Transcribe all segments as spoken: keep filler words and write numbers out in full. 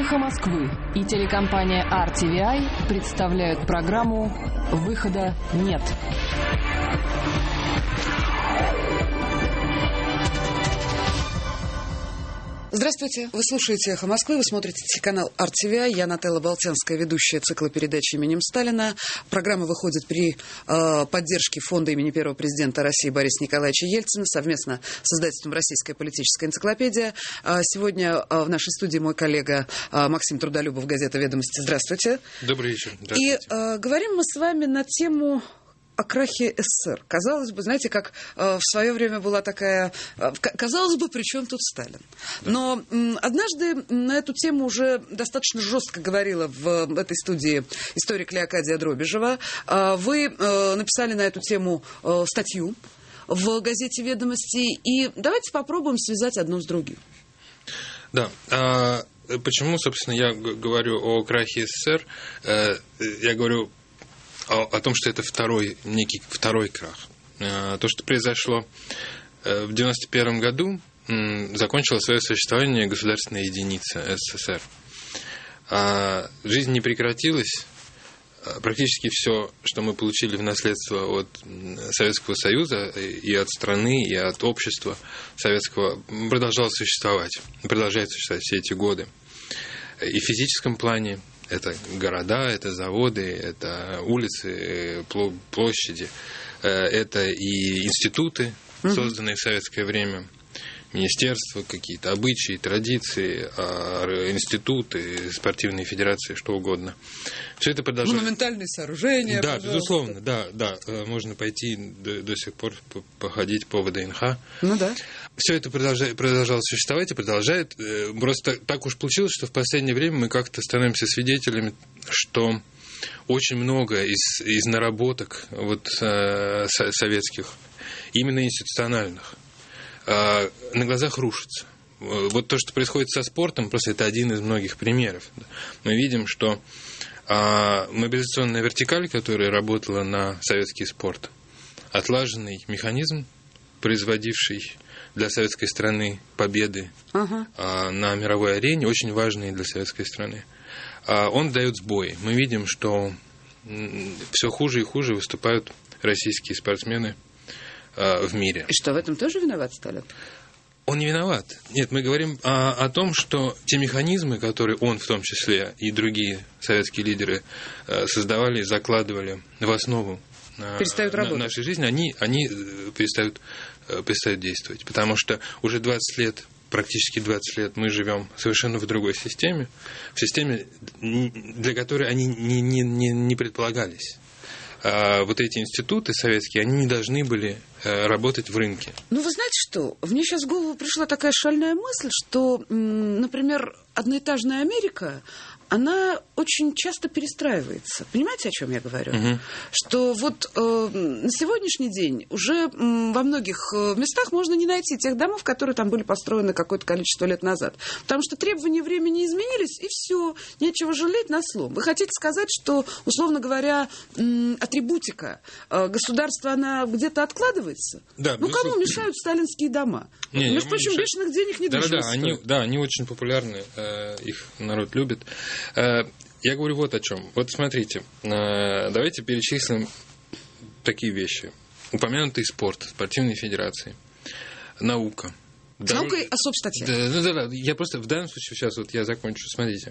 «Эхо Москвы» и телекомпания ар ти ви ай представляют программу «Выхода нет». Здравствуйте. Вы слушаете «Эхо Москвы», вы смотрите телеканал ар ти ви ай. Я Нателла Болтянская, ведущая цикла передач именем Сталина. Программа выходит при э, поддержке фонда имени первого президента России Бориса Николаевича Ельцина совместно с издательством «Российская политическая энциклопедия». Э, сегодня э, в нашей студии мой коллега э, Максим Трудолюбов, газета «Ведомости». Здравствуйте. Добрый вечер. И э, говорим мы с вами на тему о крахе СССР. Казалось бы, знаете, как э, в свое время была такая... Э, казалось бы, при чем тут Сталин? Да. Но э, однажды на эту тему уже достаточно жестко говорила в, в этой студии историк Леокадия Дробежева. Э, вы э, написали на эту тему э, статью в газете «Ведомости». И давайте попробуем связать одно с другим. Да. А почему, собственно, я говорю о крахе СССР? Э, я говорю... О, о том, что это второй, некий второй крах. То, что произошло в девяносто первом году, закончила свое существование государственная единица СССР. Жизнь не прекратилась. Практически все, что мы получили в наследство от Советского Союза и от страны, и от общества советского, продолжало существовать, продолжает существовать все эти годы. И в физическом плане. Это города, это заводы, это улицы, площади, это и институты, созданные в советское время, министерства, какие-то обычаи, традиции, институты, спортивные федерации, что угодно. Все это продолжает. Монументальные сооружения. Да, пожалуйста. Безусловно, да, да. Можно пойти до, до сих пор походить по ВДНХ. Ну да. Все это продолжает, продолжало существовать и продолжает. Просто так уж получилось, что в последнее время мы как-то становимся свидетелями, что очень много из, из наработок вот, э, советских, именно институциональных, э, на глазах рушится. Вот то, что происходит со спортом, просто это один из многих примеров. Мы видим, что э, мобилизационная вертикаль, которая работала на советский спорт, отлаженный механизм, производивший для советской страны победы ага. а, на мировой арене, очень важные для советской страны. А, он дает сбои. Мы видим, что м, все хуже и хуже выступают российские спортсмены а, в мире. И что, в этом тоже виноват Сталин? Он не виноват. Нет, мы говорим о, о том, что те механизмы, которые он в том числе и другие советские лидеры а, создавали, закладывали в основу перестают на, работать. нашей жизни, они, они перестают перестают действовать, потому что уже двадцать лет, практически двадцать лет мы живем совершенно в другой системе, в системе, для которой они не, не, не, не предполагались. А вот эти институты советские, они не должны были работать в рынке. Ну, вы знаете что? Мне сейчас в голову пришла такая шальная мысль, что, например, одноэтажная Америка, она очень часто перестраивается. Понимаете, о чем я говорю? Uh-huh. Что вот э, на сегодняшний день уже э, во многих местах можно не найти тех домов, которые там были построены какое-то количество лет назад. Потому что требования времени изменились, и все, нечего жалеть на слом. Вы хотите сказать, что, условно говоря, э, атрибутика э, государства, она где-то откладывается? Да, ну, кому мешают сталинские дома? Не, Между прочим, мешают. бешеных денег не да, душно да, они, да, они очень популярны, э, их народ любит. Я говорю вот о чем. Вот смотрите, давайте перечислим такие вещи. Упомянутый спорт, спортивные федерации, наука. С наукой особая статья. Да, да, да. Я просто в данном случае сейчас вот я закончу. Смотрите,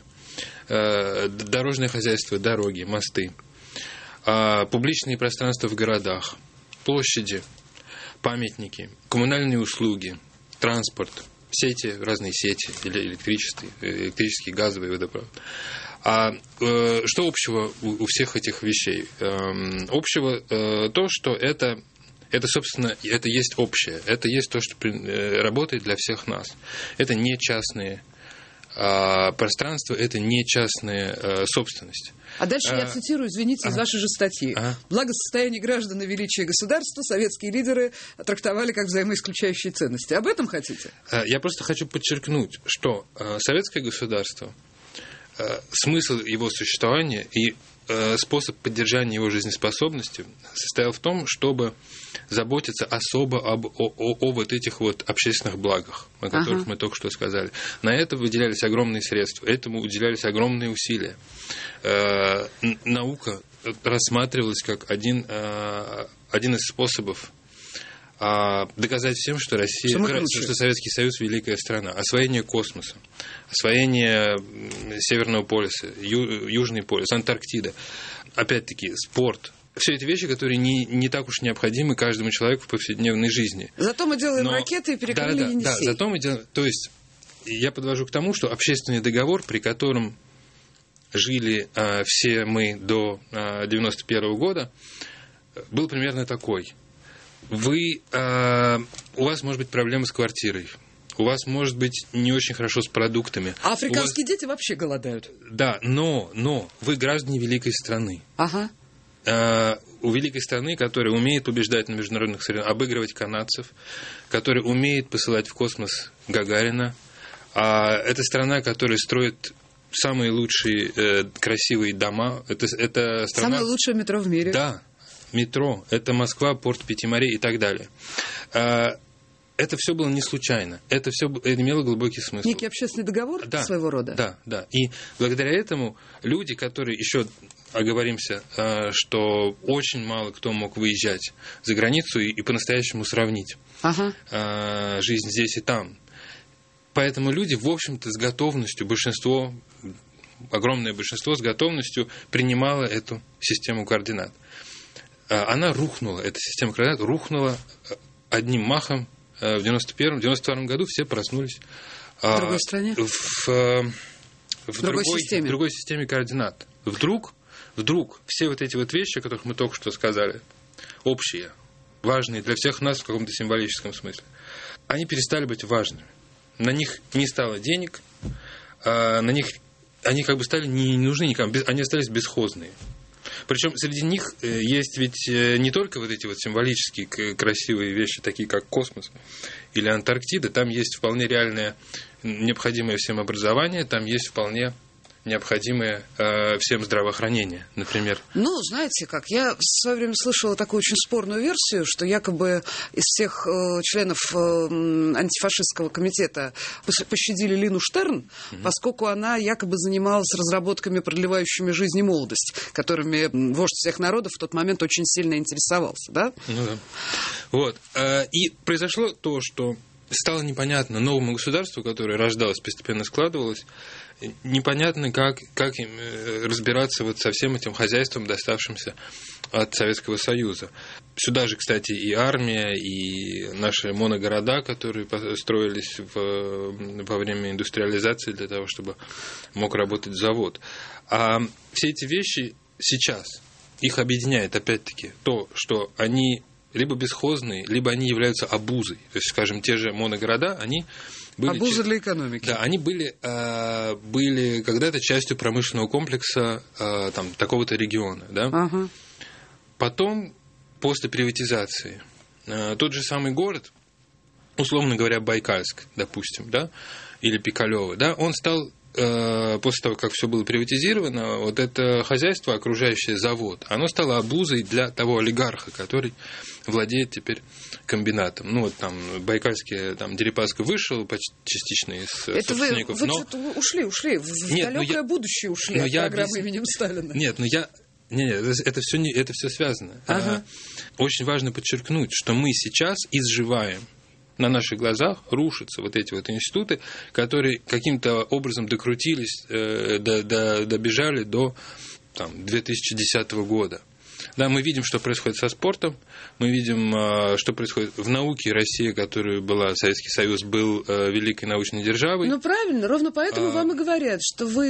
дорожное хозяйство, дороги, мосты, публичные пространства в городах, площади, памятники, коммунальные услуги, транспорт. Сети, разные сети, электрические, электрические, газовые, водопровод. А э, что общего у, у всех этих вещей? Э, общего э, то, что это, это, собственно, это есть общее. Это есть то, что при, э, работает для всех нас. Это не частные э, пространства, это не частная э, собственность. А дальше а, я цитирую, извините, а, из вашей же статьи. А, «Благосостояние граждан и величие государства советские лидеры трактовали как взаимоисключающие ценности». Об этом хотите? Я просто хочу подчеркнуть, что советское государство, смысл его существования и э, способ поддержания его жизнеспособности состоял в том, чтобы заботиться особо об, о, о, о вот этих вот общественных благах, о которых ага. мы только что сказали. На это выделялись огромные средства, этому уделялись огромные усилия. Э, наука рассматривалась как один, э, один из способов а доказать всем, что Россия, что, что Советский Союз великая страна. Освоение космоса, освоение Северного полюса, Ю, Южный полюс, Антарктида. Опять-таки, спорт. Все эти вещи, которые не, не так уж необходимы каждому человеку в повседневной жизни. Зато мы делаем Но, ракеты и перекрыли да, да, Енисей. Да, зато мы делаем... То есть, я подвожу к тому, что общественный договор, при котором жили а, все мы до а, девяносто первого года, был примерно такой. Вы, э, у вас может быть проблемы с квартирой, у вас может быть не очень хорошо с продуктами. А африканские вас... дети вообще голодают. Да, но, но вы граждане великой страны. Ага. Э, у великой страны, которая умеет побеждать на международных соревнованиях, обыгрывать канадцев, которая умеет посылать в космос Гагарина. А это страна, которая строит самые лучшие э, красивые дома. Это, это страна... Самое лучшее метро в мире. Да. Метро, это Москва, порт Пяти морей и так далее. Это все было не случайно. Это все имело глубокий смысл. Некий общественный договор да, своего рода? Да, да. И благодаря этому люди, которые еще оговоримся, что очень мало кто мог выезжать за границу и, и по-настоящему сравнить ага. жизнь здесь и там. Поэтому люди, в общем-то, с готовностью, большинство, огромное большинство с готовностью принимало эту систему координат. Она рухнула, эта система координат рухнула одним махом в девяносто первом, девяносто втором году все проснулись в другой стране, в, в, в, другой, системе. в другой системе координат. Вдруг, вдруг все вот эти вот вещи, о которых мы только что сказали, общие, важные для всех нас в каком-то символическом смысле, они перестали быть важными. На них не стало денег, на них они как бы стали не нужны никому, они остались бесхозные. Причем среди них есть ведь не только вот эти вот символические красивые вещи, такие как космос или Антарктида, там есть вполне реальное необходимое всем образование, там есть вполне необходимое э, всем здравоохранение, например. Ну, знаете как, я в свое время слышала такую очень спорную версию, что якобы из всех э, членов э, антифашистского комитета пощадили Лину Штерн, mm-hmm. поскольку она якобы занималась разработками, продлевающими жизнь и молодость, которыми вождь всех народов в тот момент очень сильно интересовался, да? Ну да. Вот. И произошло то, что стало непонятно новому государству, которое рождалось, постепенно складывалось, непонятно, как, как им разбираться вот со всем этим хозяйством, доставшимся от Советского Союза. Сюда же, кстати, и армия, и наши моногорода, которые строились в, во время индустриализации для того, чтобы мог работать завод. А все эти вещи сейчас, их объединяет, опять-таки, то, что они либо бесхозные, либо они являются обузой. То есть, скажем, те же моногорода, они были... Обуза для экономики. Да, они были, э, были когда-то частью промышленного комплекса э, там, такого-то региона. Да? Ага. Потом, после приватизации, э, тот же самый город, условно говоря, Байкальск, допустим, да, или Пикалево, да, он стал, э, после того, как все было приватизировано, вот это хозяйство, окружающее завод, оно стало обузой для того олигарха, который владеет теперь комбинатом. Ну, вот там Байкальский, там Дерипаска вышел почти частично из это собственников. Вы, вы но... что-то ушли, ушли, в Нет, далекое я... будущее ушли от я программы объяс... именем Сталина. Нет, но я... Не, не, это все, не, это все связано. Ага. Очень важно подчеркнуть, что мы сейчас изживаем. На наших глазах рушатся вот эти вот институты, которые каким-то образом докрутились, э, до, до, добежали до там, две тысячи десятого года. Да, мы видим, что происходит со спортом, мы видим, что происходит в науке. Россия, которая была, Советский Союз был великой научной державой. Ну, правильно, ровно поэтому а... вам и говорят, что вы,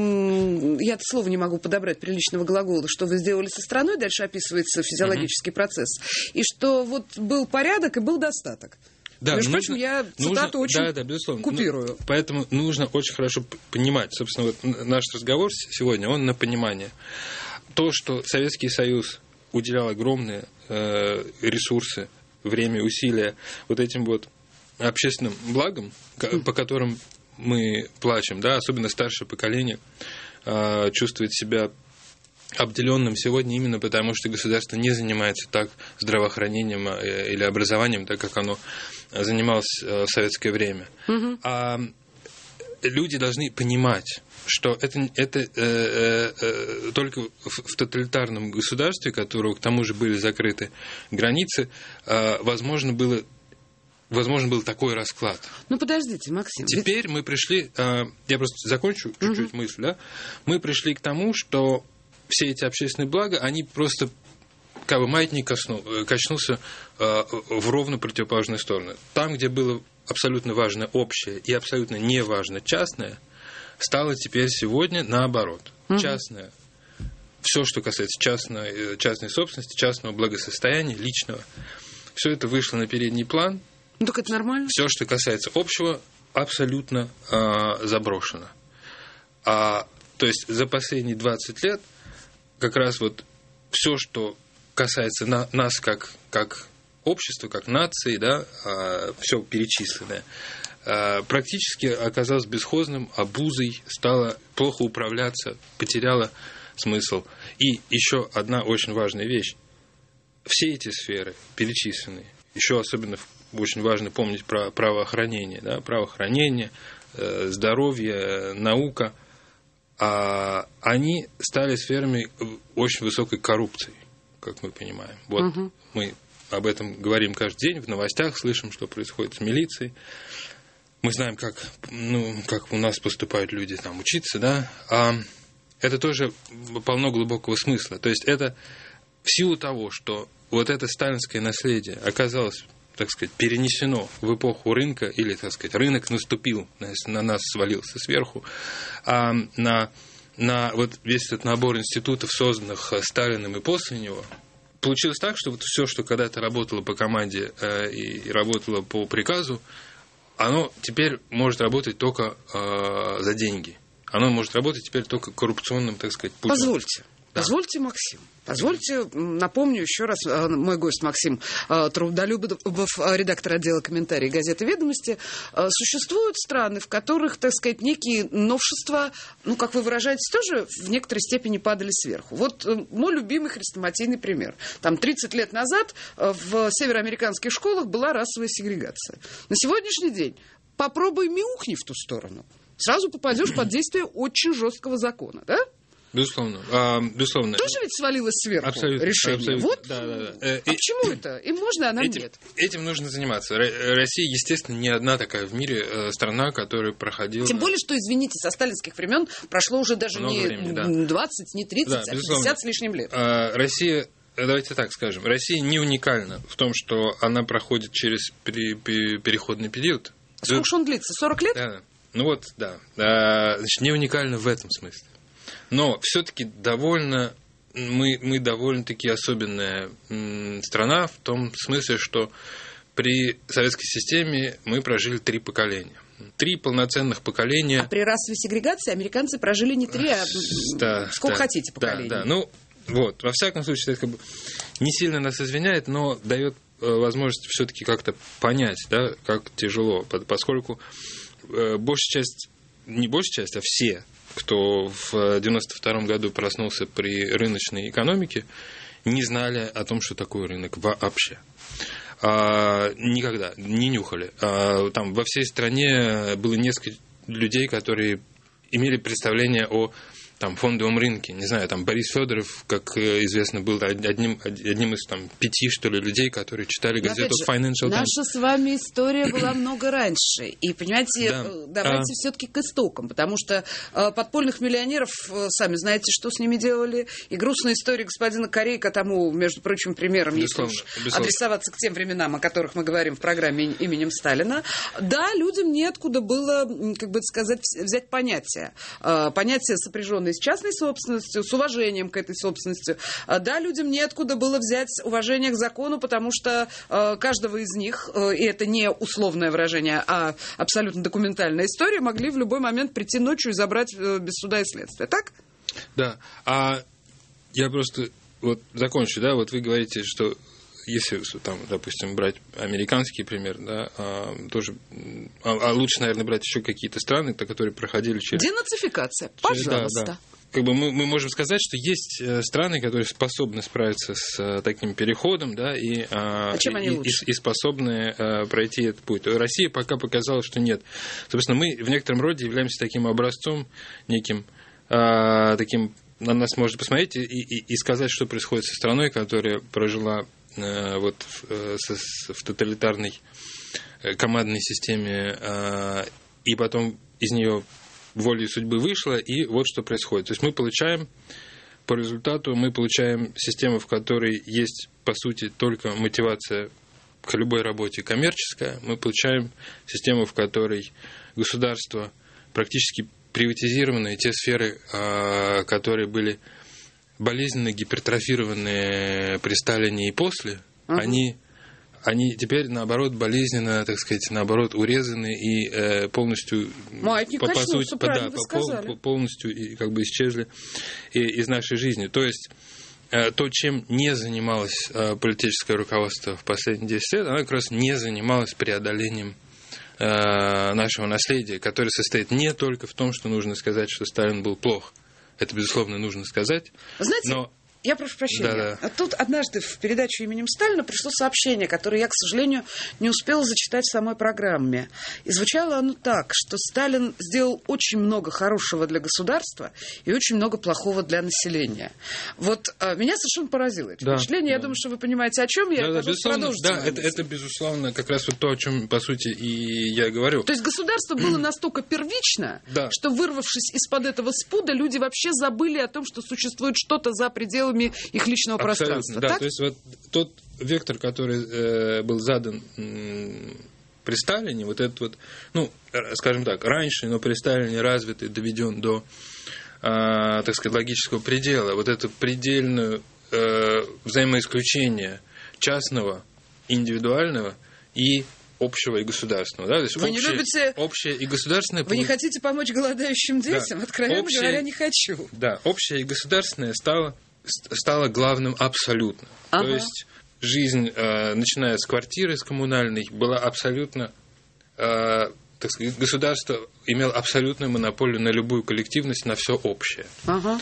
я это слово не могу подобрать приличного глагола, что вы сделали со страной, дальше описывается физиологический угу. процесс, и что вот был порядок и был достаток. Да, Между нужно, прочим, я цитату нужно, очень да, да, безусловно. купирую. Ну, поэтому нужно очень хорошо понимать, собственно, вот наш разговор сегодня, он на понимание. То, что Советский Союз уделял огромные э, ресурсы, время, усилия вот этим вот общественным благам, по которым мы плачем, да, особенно старшее поколение э, чувствует себя обделенным сегодня именно потому, что государство не занимается так здравоохранением или образованием, так как оно занималось в советское время. Угу. А люди должны понимать, что это, это э, э, только в, в тоталитарном государстве, которого к тому же были закрыты границы, э, возможно было возможно был такой расклад. Ну подождите, Максим. Теперь ведь... мы пришли, э, я просто закончу чуть-чуть угу. мысль, да, мы пришли к тому, что все эти общественные блага, они просто как бы маятник косну, качнулся э, в ровно противоположную сторону. Там, где было абсолютно важно общее и абсолютно не важно частное, стало теперь сегодня наоборот. Mm-hmm. Частное, все, что касается частной, частной собственности, частного благосостояния, личного, все это вышло на передний план. Ну, так это нормально. Все, что касается общего, абсолютно э, заброшено. А, то есть за последние двадцать лет как раз вот все, что касается на, нас как, как общества, как нации, да, э, все перечисленное, практически оказалось бесхозным, обузой, стало плохо управляться, потеряло смысл. И еще одна очень важная вещь. Все эти сферы перечисленные, еще особенно очень важно помнить про правоохранение, да, правоохранение, здоровье, наука, они стали сферами очень высокой коррупции, как мы понимаем. Вот угу. мы об этом говорим каждый день, в новостях слышим, что происходит с милицией. Мы знаем, как, ну, как у нас поступают люди там учиться, да, а это тоже полно глубокого смысла. То есть это в силу того, что вот это сталинское наследие оказалось, так сказать, перенесено в эпоху рынка, или, так сказать, рынок наступил, на нас свалился сверху, а на, на вот весь этот набор институтов, созданных Сталиным и после него, получилось так, что вот все, что когда-то работало по команде э, и работало по приказу, оно теперь может работать только э, за деньги. Оно может работать теперь только коррупционным, так сказать, путем. Позвольте. Да. Позвольте, Максим. Позвольте, напомню еще раз, мой гость Максим Трудолюбов, редактор отдела комментариев газеты «Ведомости». Существуют страны, в которых, так сказать, некие новшества, ну, как вы выражаетесь, тоже в некоторой степени падали сверху. Вот мой любимый хрестоматийный пример. Там тридцать лет назад в североамериканских школах была расовая сегрегация. На сегодняшний день попробуй мяухни в ту сторону. Сразу попадешь под действие очень жесткого закона, да? Безусловно. А, безусловно. Тоже ведь свалилось сверху абсолютно, решение. Абсолютно. Вот. Да, да, да. А и, почему это? Им можно, а нам этим, нет. Этим нужно заниматься. Россия, естественно, не одна такая в мире страна, которая проходила... Тем более, что, извините, со сталинских времен прошло уже даже Много не времени, да. двадцать, не тридцать, да, а пятьдесят с лишним лет. А, Россия, давайте так скажем, Россия не уникальна в том, что она проходит через пере, пере, переходный период. Сколько же он длится? сорок лет? Да. Ну вот, да. А, значит, не уникальна в этом смысле. Но все-таки довольно, мы, мы довольно-таки особенная м, страна в том смысле, что при советской системе мы прожили три поколения. Три полноценных поколения. А при расовой сегрегации американцы прожили не три, а да, сколько да, хотите поколений. Да, да. Ну, вот, во всяком случае, это как бы не сильно нас извиняет, но дает возможность все-таки как-то понять, да, как тяжело, поскольку большая часть, не большая часть, а все, кто в девяносто втором году проснулся при рыночной экономике, не знали о том, что такое рынок вообще. А, никогда не нюхали. А, там во всей стране было несколько людей, которые имели представление о там, фондовом рынке. Не знаю, там Борис Федоров, как известно, был одним, одним из там, пяти, что ли, людей, которые читали газету же, Financial Times. Наша с вами история была много раньше. И, понимаете, да. давайте а... все-таки к истокам, потому что э, подпольных миллионеров, э, сами знаете, что с ними делали. И грустная история господина Корейка тому, между прочим, примером, безусловно, если уж безусловно. адресоваться к тем временам, о которых мы говорим в программе именем Сталина. Да, людям неоткуда было, как бы сказать, взять понятие. Э, понятие, сопряженное с частной собственностью, с уважением к этой собственности. Да, людям неоткуда было взять уважение к закону, потому что э, каждого из них, э, и это не условное выражение, а абсолютно документальная история, могли в любой момент прийти ночью и забрать э, без суда и следствия. Так? Да. А я просто вот закончу, да, вот вы говорите, что если, там, допустим, брать американский пример, да, а, тоже, а, а лучше, наверное, брать еще какие-то страны, которые проходили через... Денацификация, пожалуйста. Да, да. как бы мы, мы можем сказать, что есть страны, которые способны справиться с таким переходом, да, и, а чем они и, лучше? и, и способны пройти этот путь. Россия пока показала, что нет. Собственно, мы в некотором роде являемся таким образцом, неким таким, на нас можно посмотреть и, и, и сказать, что происходит со страной, которая прожила вот в, в тоталитарной командной системе, и потом из нее волей судьбы вышла, и вот что происходит. То есть мы получаем, по результату, мы получаем систему, в которой есть, по сути, только мотивация к любой работе коммерческая. Мы получаем систему, в которой государство практически приватизированы, те сферы, которые были болезненно гипертрофированы при Сталине и после, uh-huh. они, они теперь, наоборот, болезненно, так сказать, наоборот, урезаны и э, полностью, Маятник по, по качнулся, сути, правильно да, вы сказали. Пол, полностью и, как бы исчезли и, из нашей жизни. То есть э, то, чем не занималось э, политическое руководство в последние десять лет, оно как раз не занималось преодолением э, нашего наследия, которое состоит не только в том, что нужно сказать, что Сталин был плох. Это, безусловно, нужно сказать. Знаете, но... я прошу прощения. Да, да. Тут однажды в передачу именем Сталина пришло сообщение, которое я, к сожалению, не успела зачитать в самой программе. И звучало оно так, что Сталин сделал очень много хорошего для государства и очень много плохого для населения. Вот а, меня совершенно поразило это да, впечатление. Да. Я думаю, что вы понимаете, о чем я. Да, да, безусловно, да, это, это, безусловно, как раз вот то, о чем, по сути, и я говорю. То есть государство было настолько первично, да. что, вырвавшись из-под этого спуда, люди вообще забыли о том, что существует что-то за пределами их личного Абсолютно, пространства. Да, так? то есть вот тот вектор, который э, был задан э, при Сталине, вот этот вот, ну, скажем так, раньше, но при Сталине развитый, доведен до, э, так сказать, логического предела, вот это предельное э, взаимоисключение частного, индивидуального и общего и государственного. Да? То есть вы общее, не любите... общее и государственное... Вы не хотите помочь голодающим детям? Да. Откровенно общее... говоря, не хочу. Да, общее и государственное стало, стало главным абсолютно. Ага. То есть жизнь, э, начиная с квартиры, с коммунальной, была абсолютно... Э, так сказать, государство имело абсолютную монополию на любую коллективность, на все общее. Ага.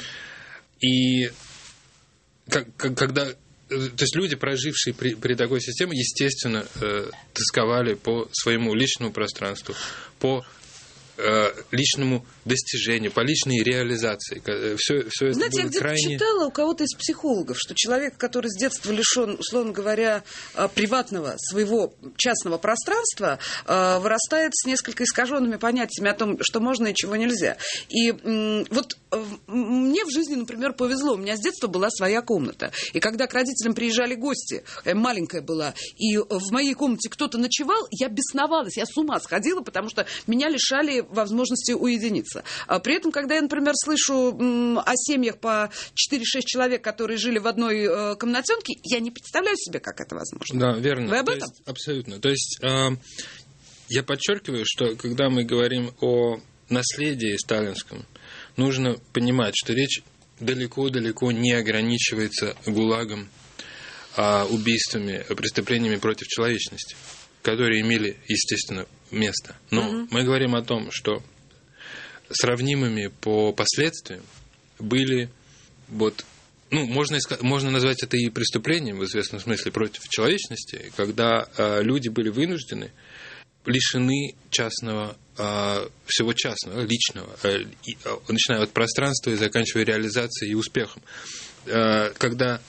И как, как, когда... То есть люди, прожившие при, при такой системе, естественно, э, тосковали по своему личному пространству, по э, личному достижению, по личной реализации. Все, все это Знаете, было я где-то крайне... читала у кого-то из психологов, что человек, который с детства лишен, условно говоря, приватного, своего частного пространства, вырастает с несколько искаженными понятиями о том, что можно и чего нельзя. И вот мне в жизни, например, повезло. У меня с детства была своя комната. И когда к родителям приезжали гости, я маленькая была, и в моей комнате кто-то ночевал, я бесновалась, я с ума сходила, потому что меня лишали возможности уединиться. А при этом, когда я, например, слышу м, о семьях по четыре-шесть человек, которые жили в одной э, комнатенке, я не представляю себе, как это возможно. Да, верно. Вы об То этом? Есть, абсолютно. То есть э, я подчеркиваю, что когда мы говорим о наследии сталинском, нужно понимать, что речь далеко-далеко не ограничивается ГУЛАГом, а убийствами, преступлениями против человечности, которые имели, естественно, место. Но угу. мы говорим о том, что сравнимыми по последствиям были вот, ну, можно, можно назвать это и преступлением в известном смысле против человечности, когда э, люди были вынуждены, лишены частного, э, всего частного, личного, э, и, э, начиная от пространства и заканчивая реализацией и успехом. Э, когда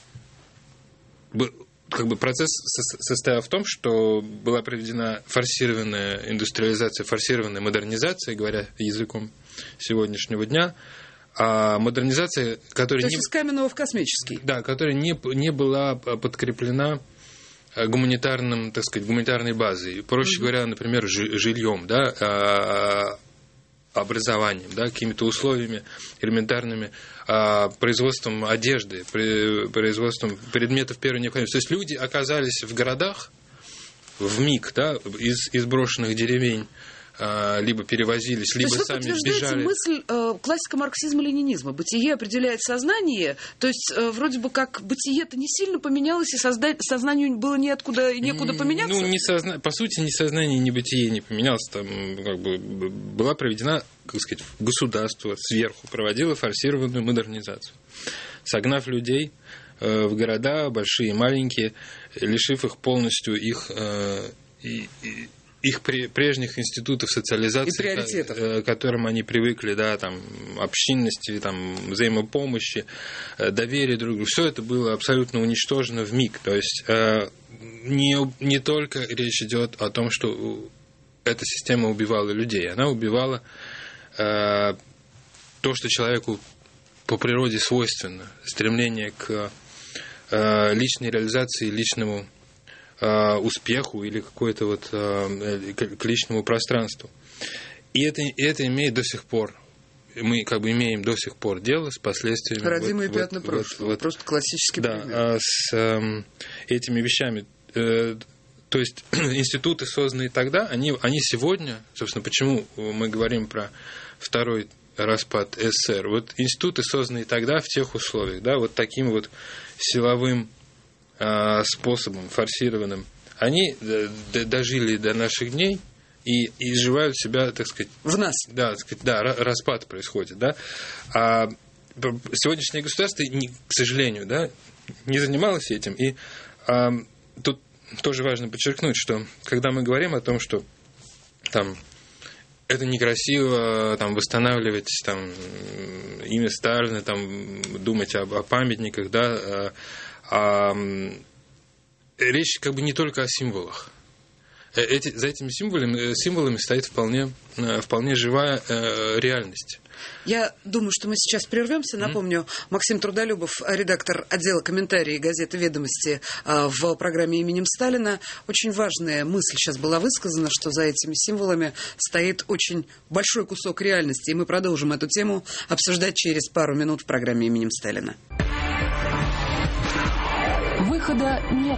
как бы процесс состоял в том, что была проведена форсированная индустриализация, форсированная модернизация, говоря языком сегодняшнего дня, а модернизация, которая... То есть не, из каменного в космический. Да, которая не, не была подкреплена гуманитарным, так сказать, гуманитарной базой. Проще угу. говоря, например, жильем, да, образованием, да, какими-то условиями элементарными, производством одежды, производством предметов первой необходимости. То есть люди оказались в городах в миг, да, из, из брошенных деревень либо перевозились, либо то сами бежали. То есть вы подтверждаете мысль э, классика марксизма-ленинизма. Бытие определяет сознание, то есть э, вроде бы как бытие-то не сильно поменялось, и созда... сознанию было неоткуда и некуда поменяться? Ну, не созна... по сути, ни сознание, ни бытие не поменялось. Там как бы была проведена, как сказать, государство сверху проводило форсированную модернизацию, согнав людей э, в города, большие и маленькие, лишив их полностью их... Э, и, и, их прежних институтов социализации, к которым они привыкли, да, там, общинности, там, взаимопомощи, доверия друг другу, все это было абсолютно уничтожено вмиг. То есть не, не только речь идет о том, что эта система убивала людей, она убивала то, что человеку по природе свойственно, стремление к личной реализации, личному успеху или какой-то вот к личному пространству. И это, и это имеет до сих пор, мы как бы имеем до сих пор дело с последствиями. Родимые вот, пятна вот, прошлого, вот, просто классический да, пример. С э, этими вещами. Э, то есть институты, созданные тогда, они, они сегодня, собственно, почему мы говорим про второй распад СССР, вот институты, созданные тогда в тех условиях, да, вот таким вот силовым способом, форсированным, они дожили до наших дней и изживают себя, так сказать... В нас. Да, так сказать, да, распад происходит, да. А сегодняшнее государство, к сожалению, да, не занималось этим. И а, тут тоже важно подчеркнуть, что когда мы говорим о том, что там это некрасиво там, восстанавливать там, имя Сталина, там, думать об, о памятниках, да, а речь как бы не только о символах. Эти, за этими символами, символами стоит вполне, вполне живая э, реальность. Я думаю, что мы сейчас прервемся. Напомню, mm-hmm. Максим Трудолюбов, редактор отдела комментарии газеты «Ведомости» в программе «Именем Сталина». Очень важная мысль сейчас была высказана, что за этими символами стоит очень большой кусок реальности. И мы продолжим эту тему обсуждать через пару минут в программе «Именем Сталина». Выхода нет.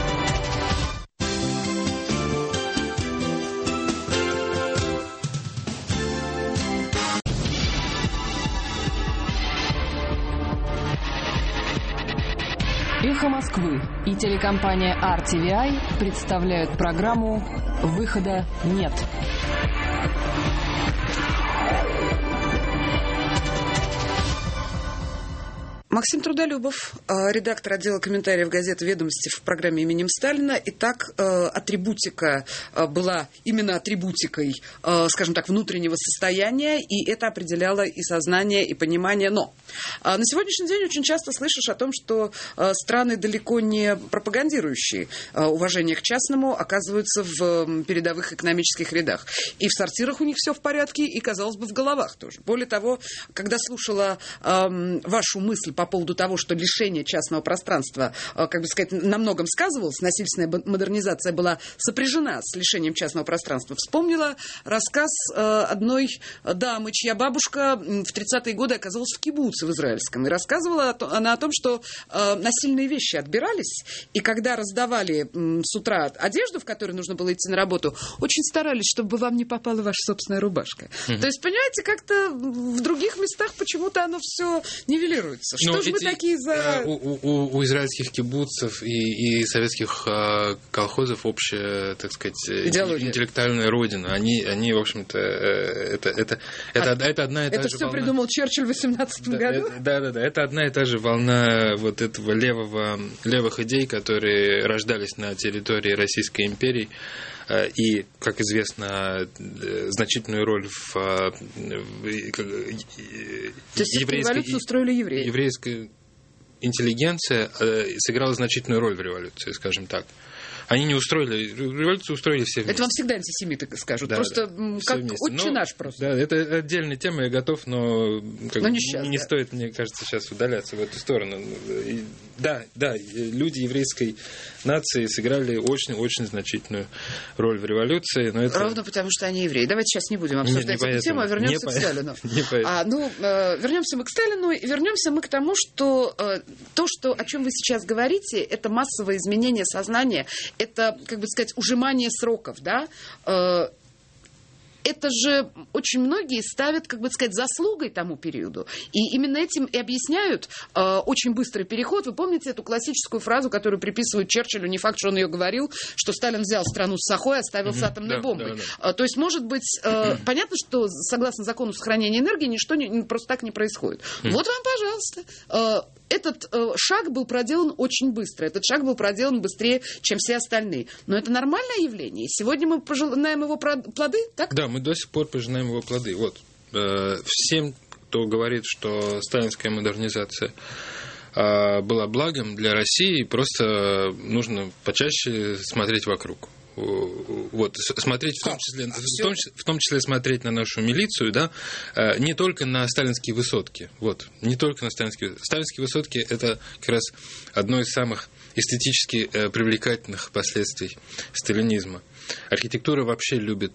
«Эхо Москвы» и телекомпания ар ти ви ай представляют программу «Выхода нет». Максим Трудолюбов, редактор отдела комментариев газеты «Ведомости» в программе «Именем Сталина». Итак, атрибутика была именно атрибутикой, скажем так, внутреннего состояния, и это определяло и сознание, и понимание. Но на сегодняшний день очень часто слышишь о том, что страны, далеко не пропагандирующие уважение к частному, оказываются в передовых экономических рядах. И в сортирах у них все в порядке, и, казалось бы, в головах тоже. Более того, когда слушала вашу мысль по поводу того, что лишение частного пространства, как бы сказать, на многом сказывалось, насильственная модернизация была сопряжена с лишением частного пространства. Вспомнила рассказ одной дамы, чья бабушка в тридцатые годы оказалась в кибуце в израильском. И рассказывала она о том, что насильные вещи отбирались, и когда раздавали с утра одежду, в которой нужно было идти на работу, очень старались, чтобы вам не попала ваша собственная рубашка. Mm-hmm. То есть, понимаете, как-то в других местах почему-то оно все нивелируется. Что же вы такие за... У, у, у израильских кибуцев и, и советских э, колхозов общая, так сказать, идеология, интеллектуальная родина. Они, они в общем-то, э, это, это, это, а, это одна и та это же все волна. Придумал Черчилль в восемнадцатом да, году? Это, да, да, да. Это одна и та же волна вот этого левого, левых идей, которые рождались на территории Российской империи. И, как известно, значительную роль в, в То есть революцию устроили евреи? Еврейская интеллигенция сыграла значительную роль в революции, скажем так. Они не устроили, революцию устроили все вместе. Это вам всегда антисемиты скажут. Да, просто да, как отче наш просто. Да, это отдельная тема, я готов, но, как но не, сейчас, не да. стоит, мне кажется, сейчас удаляться в эту сторону. И, да, да, люди еврейской нации сыграли очень-очень значительную роль в революции. Но это... Ровно потому, что они евреи. Давайте сейчас не будем обсуждать не, не эту тему, а вернемся не к Сталину. Не а, ну, э, вернемся мы к Сталину, и вернемся мы к тому, что э, то, что, о чем вы сейчас говорите, это массовое изменение сознания, это, как бы сказать, ужимание сроков, да? Э, это же очень многие ставят, как бы сказать, заслугой тому периоду. И именно этим и объясняют э, очень быстрый переход. Вы помните эту классическую фразу, которую приписывают Черчиллю, не факт, что он ее говорил, что Сталин взял страну с сахой, оставил mm-hmm. с атомной да, бомбой. Да, да. То есть, может быть, э, понятно, что согласно закону сохранения энергии ничто не, просто так не происходит. Mm-hmm. Вот вам, пожалуйста. Э, этот э, шаг был проделан очень быстро. Этот шаг был проделан быстрее, чем все остальные. Но это нормальное явление. И сегодня мы пожинаем его плоды, так? Да, мы до сих пор пожинаем его плоды. Вот. Э, всем, кто говорит, что сталинская модернизация э, была благом для России, просто нужно почаще смотреть вокруг. Вот, смотреть в том, числе, в, том, в том числе смотреть на нашу милицию, да, не только на сталинские высотки, вот, не только на сталинские высотки. Сталинские высотки – это как раз одно из самых эстетически привлекательных последствий сталинизма. Архитектура вообще любит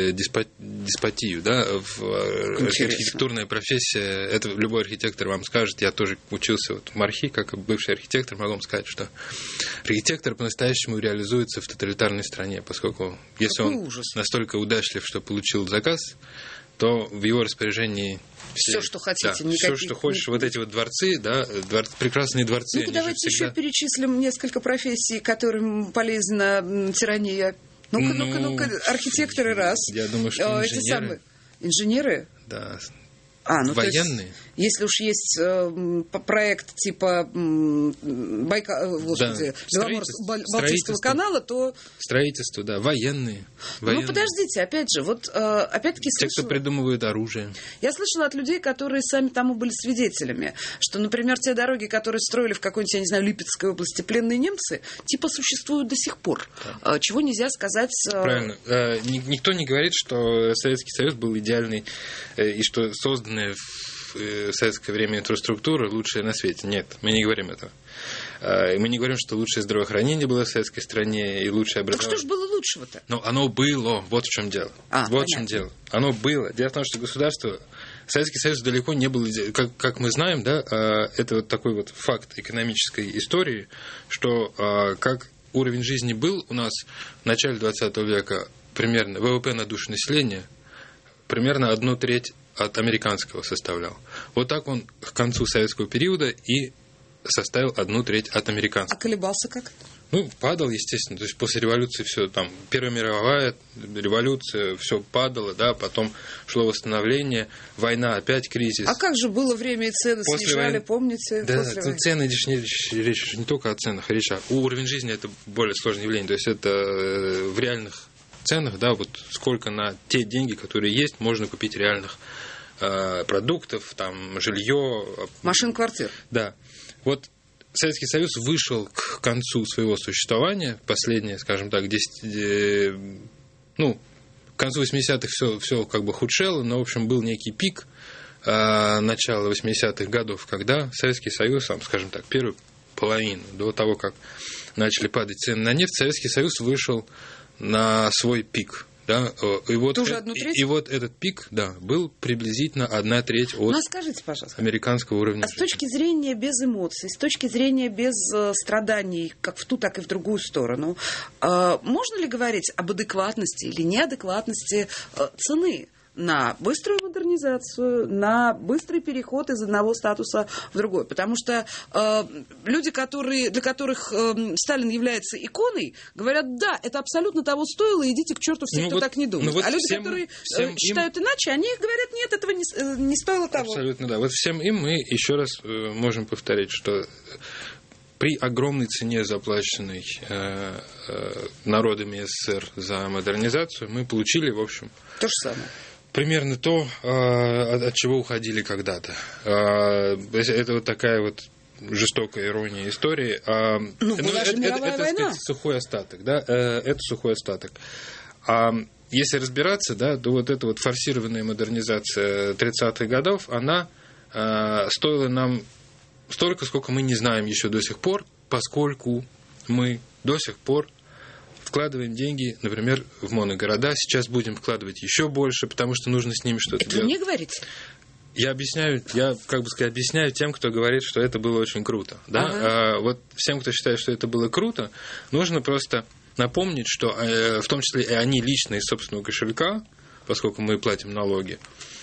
деспотию, да, архитектурная профессия, это любой архитектор вам скажет, я тоже учился вот в МАРХИ, как бывший архитектор, могу вам сказать, что архитектор по-настоящему реализуется в тоталитарной стране, поскольку если Какой он ужас. настолько удачлив, что получил заказ, то в его распоряжении все, все что хотите, да, все, что хочешь, вот эти вот дворцы, да, двор, прекрасные дворцы. Ну-ка, давайте всегда... еще перечислим несколько профессий, которым полезна тирания. Ну-ка, ну, ну-ка, ну-ка, архитекторы раз. Я думаю, что инженеры. Эти самые... Инженеры? Да. А, ну, военные. То есть, если уж есть э, проект типа э, Байка, э, господи, да. Балтийского канала, то... Строительство, да, военные. военные. Ну, подождите, опять же, вот э, опять-таки слышала... Те, кто придумывают оружие. Я слышала от людей, которые сами тому были свидетелями, что, например, те дороги, которые строили в какой-нибудь, я не знаю, Липецкой области пленные немцы, типа существуют до сих пор. Да. Чего нельзя сказать... Э... Правильно. Никто не говорит, что Советский Союз был идеальный и что создан в советское время инфраструктура лучшая на свете. Нет, мы не говорим этого. И мы не говорим, что лучшее здравоохранение было в советской стране и лучшее образование. Так что же было лучшего-то? Но оно было, вот в чем дело. А, вот понятно. в чем дело. Оно было. Дело в том, что государство, Советский Союз далеко не был, как, как мы знаем, да, это вот такой вот факт экономической истории, что как уровень жизни был у нас в начале двадцатого века примерно ВВП на душу населения примерно одну треть от американского составлял. Вот так он к концу советского периода и составил одну треть от американского. А колебался как? Ну, падал, естественно. То есть после революции все там, Первая мировая революция, все падало, да, потом шло восстановление, война, опять кризис. А как же было время и цены после снижали, войны... помните? Да, тут цены, речь, речь не только о ценах, речь о уровень жизни, это более сложное явление. То есть это в реальных ценах, да, вот сколько на те деньги, которые есть, можно купить реальных э, продуктов, там, жилье. Машин, квартир. Да. Вот Советский Союз вышел к концу своего существования, последние, скажем так, десять, э, ну, к концу восьмидесятых все, все как бы худшело, но, в общем, был некий пик э, начала восьмидесятых годов, когда Советский Союз, там, скажем так, первую половину, до того, как начали падать цены на нефть, Советский Союз вышел на свой пик. Да, и, вот Тоже э, и, и вот этот пик, да, был приблизительно одна треть от ну, скажите, пожалуйста, американского уровня. А с точки зрения без эмоций, с точки зрения без э, страданий, как в ту, так и в другую сторону, э, можно ли говорить об адекватности или неадекватности э, цены на быструю модернизацию, на быстрый переход из одного статуса в другой? Потому что э, люди, которые, для которых э, Сталин является иконой, говорят, да, это абсолютно того стоило, идите к черту все, ну кто вот, так не думает. Ну вот а люди, всем, которые всем считают им... иначе, они говорят, нет, этого не, не стоило того. Абсолютно, да. Вот всем им мы еще раз э, можем повторить, что при огромной цене, заплаченной э, э, народами СССР за модернизацию, мы получили, в общем... То же самое. Примерно то, от чего уходили когда-то. Это вот такая вот жестокая ирония истории. Ну, была же мировая это, война. Это сухой остаток, да, это сухой остаток. А если разбираться, да, то вот эта вот форсированная модернизация тридцатых годов, она стоила нам столько, сколько мы не знаем еще до сих пор, поскольку мы до сих пор вкладываем деньги, например, в моногорода. Сейчас будем вкладывать еще больше, потому что нужно с ними что-то это делать. Вы мне говорите? Я объясняю, я, как бы сказать, объясняю тем, кто говорит, что это было очень круто. Да? Ага. А, вот всем, кто считает, что это было круто, нужно просто напомнить, что э, в том числе и они лично из собственного кошелька поскольку мы платим налоги.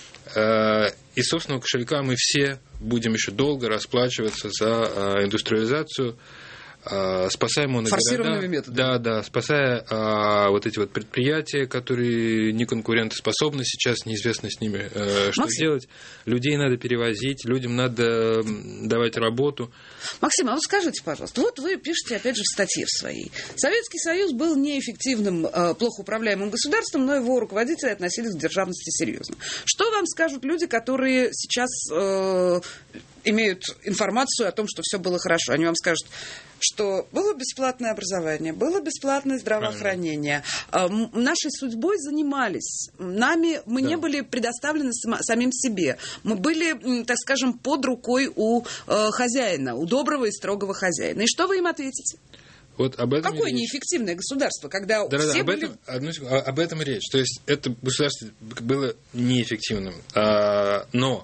Из собственного кошелька мы все будем еще долго расплачиваться за индустриализацию, спасая моногорода, методами. Да, да, спасая а, вот эти вот предприятия, которые не конкурентоспособны сейчас, неизвестно с ними, а, что Максим, делать. Людей надо перевозить, людям надо давать работу. Максим, а вы скажите, пожалуйста, вот вы пишете, опять же, в статье в своей. Советский Союз был неэффективным, плохо управляемым государством, но его руководители относились к державности серьезно. Что вам скажут люди, которые сейчас э, имеют информацию о том, что все было хорошо? Они вам скажут, что было бесплатное образование, было бесплатное здравоохранение. Правильно. Нашей судьбой занимались. Нами мы да. не были предоставлены самим себе. Мы были, так скажем, под рукой у э, хозяина, у доброго и строгого хозяина. И что вы им ответите? Вот об этом Какое неэффективное государство, когда да, все да, об, были... этом, одну, об этом речь. То есть это государство было неэффективным, а, но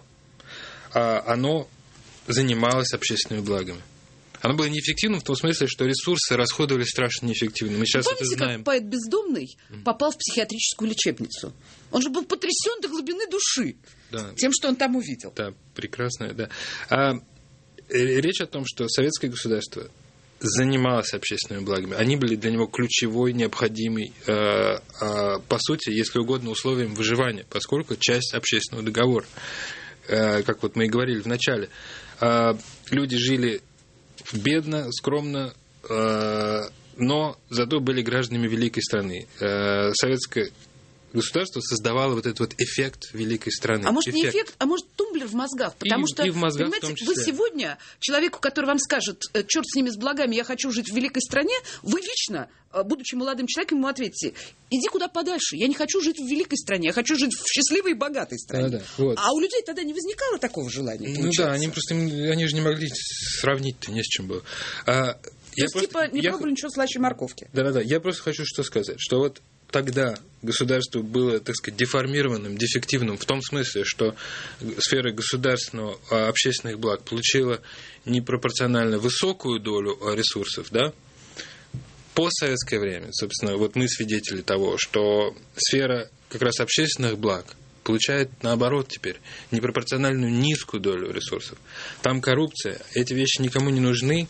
а, оно занималось общественными благами. Оно было неэффективным в том смысле, что ресурсы расходовались страшно неэффективно. Мы сейчас Помните, это знаем. как поэт Бездомный попал в психиатрическую лечебницу? Он же был потрясен до глубины души да. тем, что он там увидел. Да, прекрасно, да. А, речь о том, что советское государство занималось общественными благами. Они были для него ключевой, необходимой, э, э, по сути, если угодно, условием выживания, поскольку часть общественного договора. Э, как вот мы и говорили в начале. Э, люди жили бедно, скромно, э, но зато были гражданами великой страны. Э, советское государство создавало вот этот вот эффект великой страны. А может эффект. не эффект, а может тумблер в мозгах? Потому и, что, и в мозгах, понимаете, в том числе. Вы сегодня человеку, который вам скажет, черт с ними с благами, я хочу жить в великой стране, вы лично, будучи молодым человеком, ему ответите, иди куда подальше, я не хочу жить в великой стране, я хочу жить в счастливой и богатой стране. Да, да, вот. А у людей тогда не возникало такого желания? Ну получается? да, они просто, они же не могли сравнить-то, не с чем было. А, То я есть, просто, типа, не я... пробовали ничего слаще морковки? Да-да-да, я просто хочу что сказать, что вот тогда государство было, так сказать, деформированным, дефективным, в том смысле, что сфера государственного общественных благ получила непропорционально высокую долю ресурсов, да, постсоветское время, собственно, вот мы свидетели того, что сфера как раз общественных благ получает, наоборот, теперь непропорциональную низкую долю ресурсов. Там коррупция, эти вещи никому не нужны,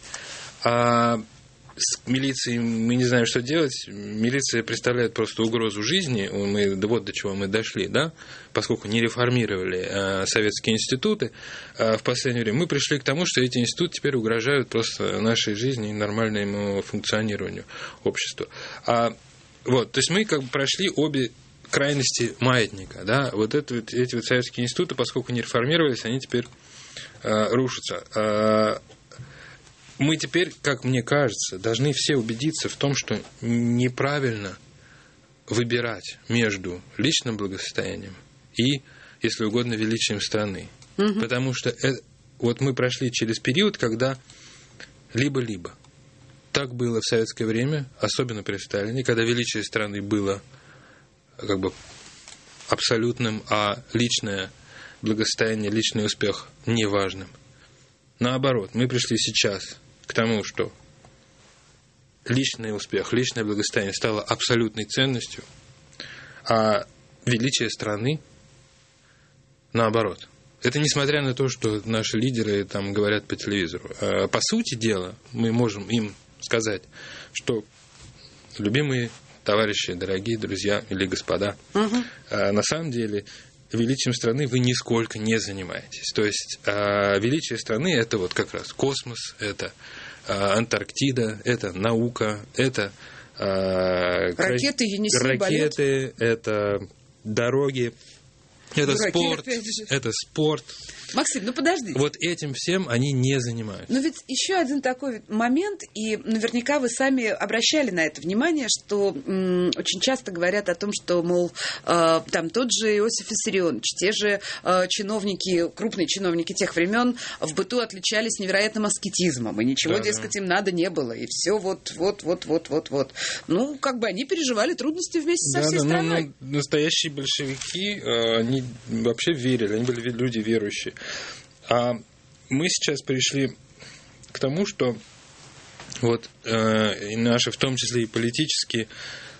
а с милицией мы не знаем, что делать. Милиция представляет просто угрозу жизни. Мы, да вот до чего мы дошли, да? Поскольку не реформировали э, советские институты э, в последнее время, мы пришли к тому, что эти институты теперь угрожают просто нашей жизни и нормальному функционированию общества. А, вот, то есть мы как бы прошли обе крайности маятника, да? Вот это, эти вот советские институты, поскольку не реформировались, они теперь э, рушатся. Э, Мы теперь, как мне кажется, должны все убедиться в том, что неправильно выбирать между личным благосостоянием и, если угодно, величием страны. Угу. Потому что это, вот мы прошли через период, когда либо-либо. Так было в советское время, особенно при Сталине, когда величие страны было как бы абсолютным, а личное благосостояние, личный успех неважным. Наоборот, мы пришли сейчас к тому, что личный успех, личное благосостояние стало абсолютной ценностью, а величие страны наоборот. Это несмотря на то, что наши лидеры там говорят по телевизору. А по сути дела, мы можем им сказать, что любимые товарищи, дорогие друзья или господа, угу. на самом деле величием страны вы нисколько не занимаетесь. То есть э, величие страны – это вот как раз космос, это э, Антарктида, это наука, это э, ракеты, кра... ракеты это дороги, это дураки, спорт, это спорт. Максим, ну подождите. Вот этим всем они не занимаются. Но ведь еще один такой момент, и наверняка вы сами обращали на это внимание, что м, очень часто говорят о том, что, мол, э, там тот же Иосиф Виссарионович, те же э, чиновники, крупные чиновники тех времен в быту отличались невероятным аскетизмом, и ничего, да, дескать, да. им надо не было, и все вот, вот, вот, вот, вот, вот. Ну, как бы они переживали трудности вместе со да, всей да, страной. Ну, ну, настоящие большевики, они вообще верили, они были люди верующие. А мы сейчас пришли к тому, что вот э, и наши, в том числе и политические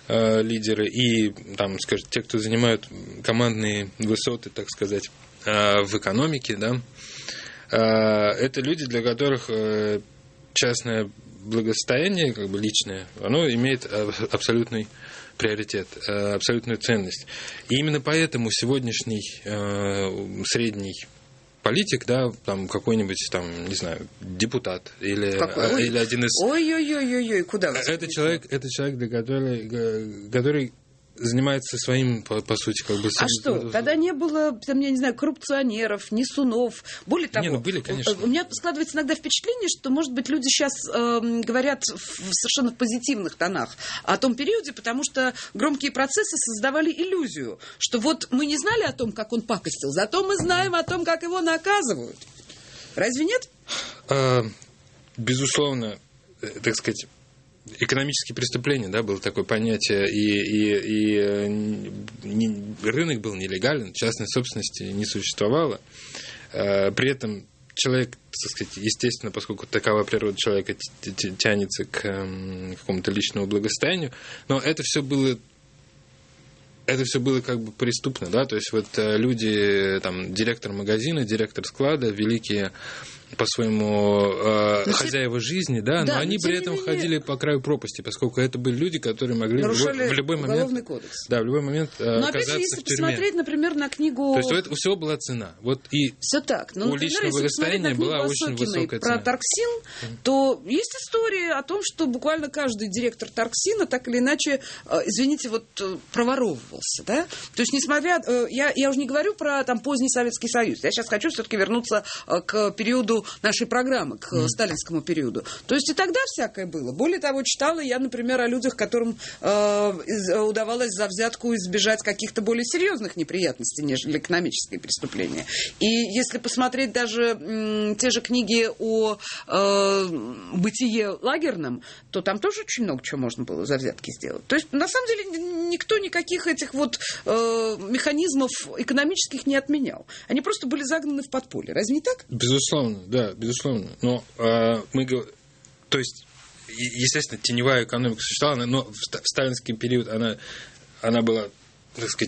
э, лидеры, и, там, скажем, те, кто занимают командные высоты, так сказать, э, в экономике, да, э, это люди, для которых э, частное благосостояние, как бы личное, оно имеет абсолютный приоритет, абсолютную ценность. И именно поэтому сегодняшний э, средний политик, да, там какой-нибудь, там, не знаю, депутат или, а, или один из... Ой-ой-ой-ой, куда вы? Это человек, это человек, для который, который занимается своим, по, по сути, как бы... А что, тогда не было, там, я не знаю, коррупционеров, несунов. Более того, не, ну, были, конечно. У меня складывается иногда впечатление, что, может быть, люди сейчас э, говорят в совершенно позитивных тонах о том периоде, потому что громкие процессы создавали иллюзию, что вот мы не знали о том, как он пакостил, зато мы знаем о том, как его наказывают. Разве нет? А, безусловно, так сказать... Экономические преступления, да, было такое понятие, и, и, и не, рынок был нелегален, частной собственности не существовало. При этом человек, так сказать, естественно, поскольку такова природа человека, тянется к какому-то личному благосостоянию, но это все было... Это все было как бы преступно, да, то есть вот люди, там, директор магазина, директор склада, великие по-своему э, хозяева жизни, да, да, но они при этом ходили по краю пропасти, поскольку это были люди, которые могли в любой, в любой момент, кодекс. Да, в любой момент э, но оказаться опять же, если в тюрьме. Посмотреть, например, на книгу... То есть у этого всего была цена. Вот и все так. Но, у например, личного благосостояния была очень высокая про цена. Про Тарксин, mm-hmm. то есть история о том, что буквально каждый директор Тарксина так или иначе, э, извините, вот э, проворовывался, да? То есть, несмотря... Э, я, я уже не говорю про там поздний Советский Союз. Я сейчас хочу все-таки вернуться э, к периоду нашей программы, к mm. сталинскому периоду. То есть и тогда всякое было. Более того, читала я, например, о людях, которым э, удавалось за взятку избежать каких-то более серьезных неприятностей, нежели экономические преступления. И если посмотреть даже м, те же книги о э, бытие лагерном, то там тоже очень много чего можно было за взятки сделать. То есть, на самом деле, никто никаких этих вот э, механизмов экономических не отменял. Они просто были загнаны в подполье. Разве не так? Безусловно, да, безусловно. Но э, мы говорим, то есть, естественно, теневая экономика существовала, но в сталинский период она, она была, так сказать,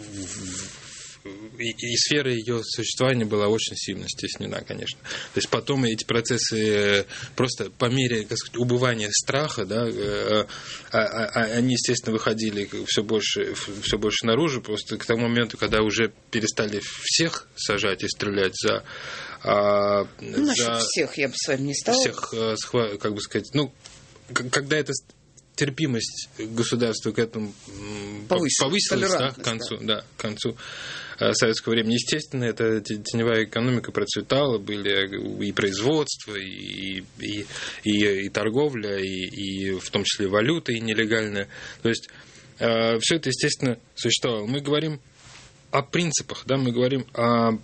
и, и сфера ее существования была очень сильно стеснена, конечно. То есть потом эти процессы просто по мере, так сказать, убывания страха, да, э, э, э, они, естественно, выходили все больше, все больше наружу, просто к тому моменту, когда уже перестали всех сажать и стрелять за... А, ну, насчет всех я бы с вами не стала. Всех, как бы сказать, ну, когда эта терпимость государства к этому повысилась, повысилась да, к концу, да. Да, к концу советского времени. Естественно, эта теневая экономика процветала, были и производство, и, и, и, и торговля, и, и в том числе валюта и нелегальная. То есть все это, естественно, существовало. Мы говорим о принципах, да, мы говорим о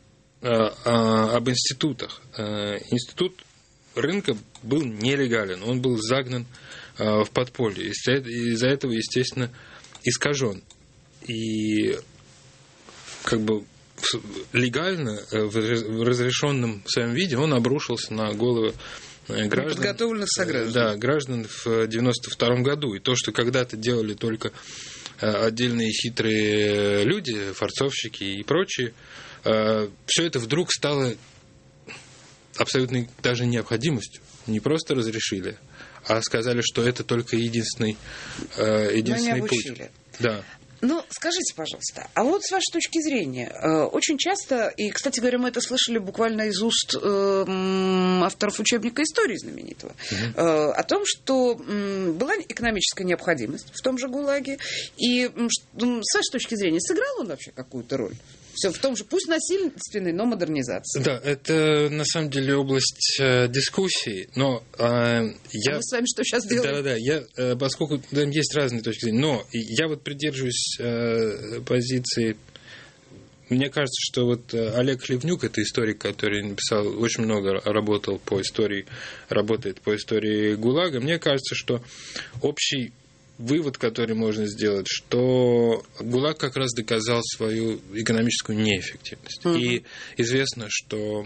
об институтах. Институт рынка был нелегален, он был загнан в подполье. Из-за этого, естественно, искажен. И как бы легально, в разрешенном в своем виде, он обрушился на головы граждан, подготовленных сограждан. Да, граждан в девяносто втором году. И то, что когда-то делали только отдельные хитрые люди, форцовщики и прочие, все это вдруг стало абсолютной даже необходимостью. Не просто разрешили, а сказали, что это только единственный, единственный путь. Да. Ну, скажите, пожалуйста, а вот с вашей точки зрения, очень часто, и, кстати говоря, мы это слышали буквально из уст э, авторов учебника истории знаменитого, угу. э, о том, что э, была экономическая необходимость в том же ГУЛАГе, и э, с вашей точки зрения, сыграл он вообще какую-то роль? Все в том же, пусть насильственной, но модернизации. Да, это на самом деле область э, дискуссий, но э, я... А мы с вами что сейчас делаем? Да-да-да, я, э, поскольку там есть разные точки зрения, но я вот придерживаюсь э, позиции... Мне кажется, что вот Олег Хлевнюк, это историк, который написал, очень много работал по истории, работает по истории ГУЛАГа, мне кажется, что общий вывод, который можно сделать, что ГУЛАГ как раз доказал свою экономическую неэффективность. Uh-huh. И известно, что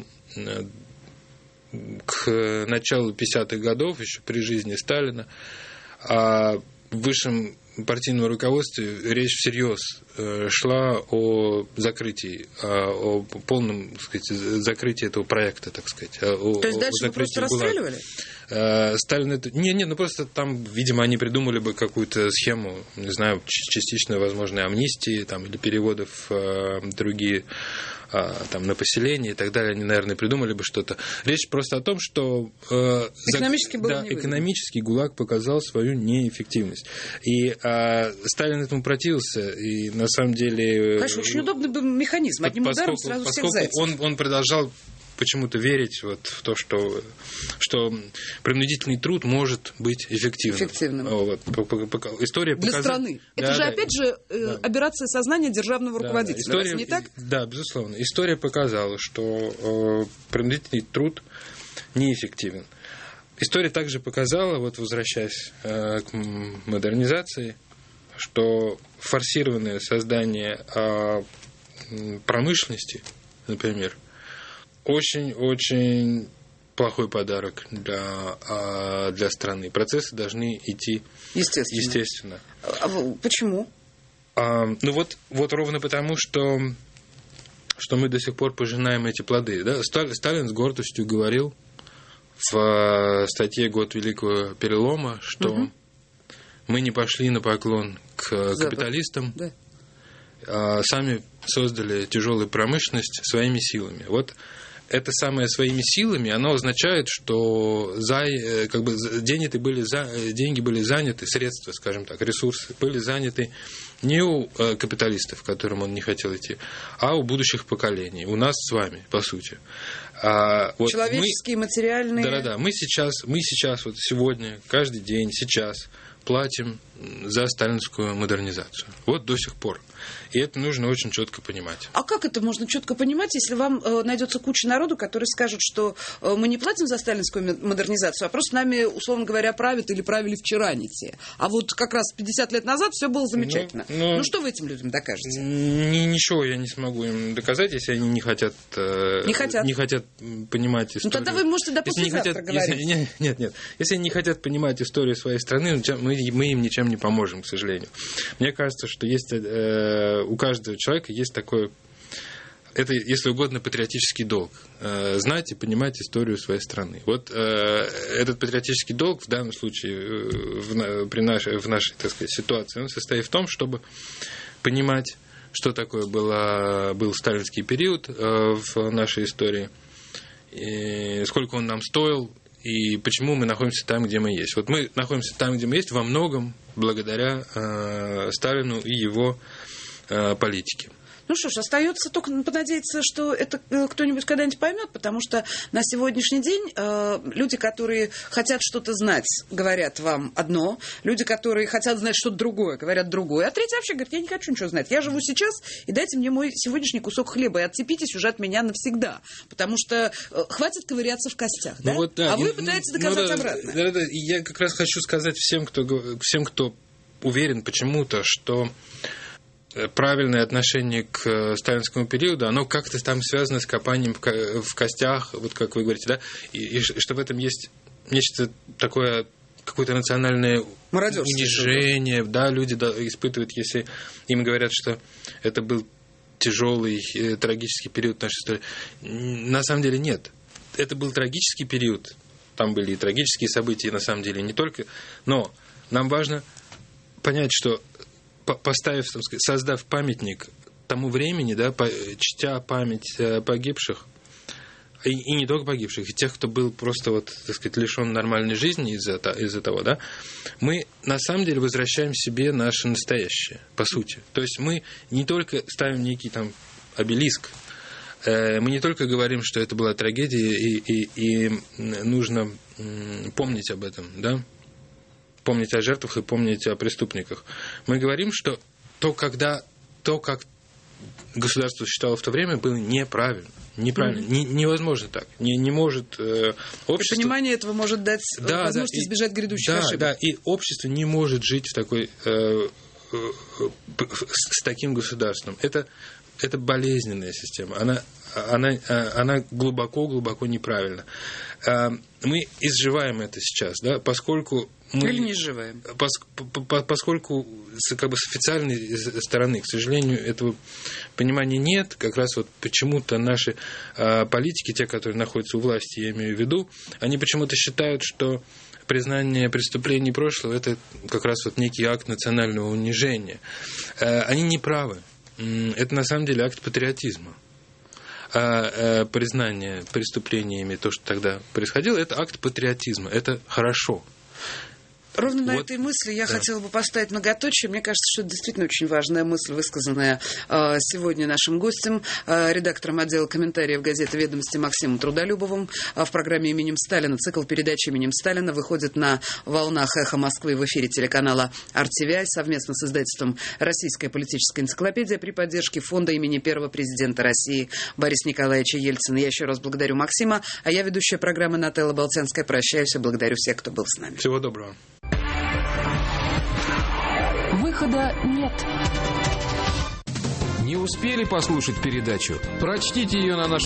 к началу пятидесятых годов, еще при жизни Сталина, высшим партийному руководству речь всерьез шла о закрытии, о полном, так сказать, закрытии этого проекта, так сказать. О, То есть дальше вы просто расстреливали? Сталин это... Не, не, ну просто там, видимо, они придумали бы какую-то схему, не знаю, частично возможной амнистии там, или переводов в другие там, на поселение и так далее, они, наверное, придумали бы что-то. Речь просто о том, что э, экономически, за... да, экономический ГУЛАГ показал свою неэффективность. И э, Сталин этому противился, и на самом деле... Конечно, очень удобный был механизм, одним поскольку, ударом сразу всех зайцев. Он, он продолжал почему-то верить вот в то, что, что принудительный труд может быть эффективным. Эффективным. Вот. История Для показ... страны. Да, Это же, да, опять же, да. аберрация сознания державного да, руководителя. Да. История... не так? Да, безусловно. История показала, что э, принудительный труд неэффективен. История также показала, вот возвращаясь э, к модернизации, что форсированное создание э, промышленности, например, очень-очень плохой подарок для, для страны. Процессы должны идти естественно. естественно. А почему? А, ну вот, вот ровно потому, что, что мы до сих пор пожинаем эти плоды. Да? Сталин с гордостью говорил в статье «Год Великого Перелома», что угу. мы не пошли на поклон к Запад. капиталистам, да. а сами создали тяжелую промышленность своими силами. Вот это самое своими силами, оно означает, что за, как бы, деньги, были за, деньги были заняты, средства, скажем так, ресурсы были заняты не у капиталистов, к которым он не хотел идти, а у будущих поколений, у нас с вами, по сути. А, вот человеческие, мы, материальные. Да-да-да, мы сейчас, мы сейчас, вот сегодня, каждый день, сейчас платим за сталинскую модернизацию. Вот до сих пор. И это нужно очень четко понимать. А как это можно четко понимать, если вам э, найдется куча народу, который скажет, что э, мы не платим за сталинскую модернизацию, а просто нами, условно говоря, правят или правили вчера не те. А вот как раз пятьдесят лет назад все было замечательно. Ну, ну, ну что вы этим людям докажете? Ни, ничего я не смогу им доказать, если они не хотят, э, не хотят. не хотят понимать историю. Ну тогда вы можете до послезавтра хотят, говорить. Если, нет, нет, нет. Если они не хотят понимать историю своей страны, мы, мы им ничем не поможем, к сожалению. Мне кажется, что есть... Э, у каждого человека есть такой, это, если угодно, патриотический долг. Э, знать и понимать историю своей страны. Вот э, этот патриотический долг в данном случае, э, в, при нашей, в нашей, так сказать, ситуации, он состоит в том, чтобы понимать, что такое было, был сталинский период э, в нашей истории, и сколько он нам стоил, и почему мы находимся там, где мы есть. Вот мы находимся там, где мы есть, во многом благодаря э, Сталину и его политики. Ну что ж, остается только понадеяться, что это кто-нибудь когда-нибудь поймет, потому что на сегодняшний день э, люди, которые хотят что-то знать, говорят вам одно, люди, которые хотят знать что-то другое, говорят другое, а третий вообще говорит, я не хочу ничего знать, я живу сейчас, и дайте мне мой сегодняшний кусок хлеба, и отцепитесь уже от меня навсегда, потому что э, хватит ковыряться в костях, да? Ну, вот, да. А вы и, пытаетесь ну, доказать да, обратное. Да, да, и я как раз хочу сказать всем, кто, всем, кто уверен почему-то, что правильное отношение к сталинскому периоду, оно как-то там связано с копанием в костях, вот как вы говорите, да, и, и что в этом есть нечто такое, какое-то национальное унижение, да, люди испытывают, если им говорят, что это был тяжелый, трагический период нашей истории. На самом деле нет. Это был трагический период, там были и трагические события, на самом деле не только, но нам важно понять, что поставив, так сказать, создав памятник тому времени, да, чтя память погибших, и, и не только погибших, и тех, кто был просто, вот, так сказать, лишен нормальной жизни из-за, из-за того, да, мы на самом деле возвращаем себе наше настоящее, по сути. То есть мы не только ставим некий там обелиск, э, мы не только говорим, что это была трагедия, и, и, и нужно помнить об этом, да, помнить о жертвах и помнить о преступниках. Мы говорим, что то, когда, то как государство считало в то время, было неправильно. Неправильно. Mm-hmm. Не, невозможно так. Не, не может э, общество... И понимание этого может дать да, возможность да, избежать грядущих да, ошибок. Да, и общество не может жить в такой, э, э, с таким государством. Это, это болезненная система. Она, она, она глубоко-глубоко неправильна. Мы изживаем это сейчас, да, поскольку мы, или не сживаем. Пос, по, поскольку с, как бы с официальной стороны, к сожалению, этого понимания нет, как раз вот почему-то наши э, политики, те, которые находятся у власти, я имею в виду, они почему-то считают, что признание преступлений прошлого – это как раз вот некий акт национального унижения. Э, они не правы. Это на самом деле акт патриотизма. А э, признание преступлениями, то, что тогда происходило, это акт патриотизма. Это хорошо. Ровно на вот, этой мысли я да. хотела бы поставить многоточие. Мне кажется, что это действительно очень важная мысль, высказанная э, сегодня нашим гостем, э, редактором отдела комментариев газеты «Ведомости» Максимом Трудолюбовым. А в программе «Именем Сталина» цикл передач «Именем Сталина» выходит на волнах «Эхо Москвы» в эфире телеканала ар ти ви ай совместно с издательством «Российская политическая энциклопедия» при поддержке фонда имени первого президента России Бориса Николаевича Ельцина. Я еще раз благодарю Максима, а я, ведущая программы Нателла Болтянская, прощаюсь и благодарю всех, кто был с нами. Всего доброго. Выхода нет. Не успели послушать передачу? Прочтите ее на нашем